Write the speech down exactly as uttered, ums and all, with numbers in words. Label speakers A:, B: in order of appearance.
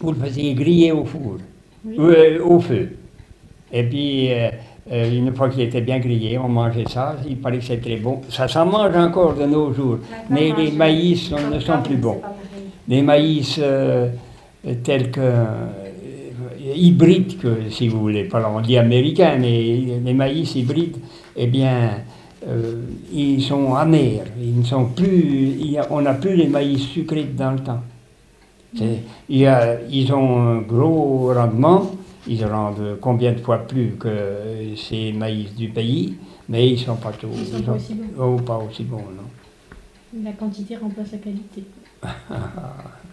A: vous le faisiez griller au four,
B: Oui.
A: euh, au feu. Et puis, euh, euh, une fois qu'il était bien grillé, on mangeait ça, il paraît que c'était bon. Ça s'en mange encore de nos jours, mais les maïs sont- ne sont plus bons. Les maïs euh, tels que euh, hybrides, que, si vous voulez, pas on dit américains, mais les maïs hybrides, eh bien, euh, ils sont amers. Ils ne sont plus, il y a- on n'a plus les maïs sucrés dans le temps. C'est- il y a- ils ont un gros rendement, ils rendent combien de fois plus que ces maïs du pays, mais ils ne sont pas tout,
B: Ils sont
A: ils
B: pas
A: ont-
B: aussi bons.
A: oh, pas aussi bons, non.
B: La quantité remplace la qualité.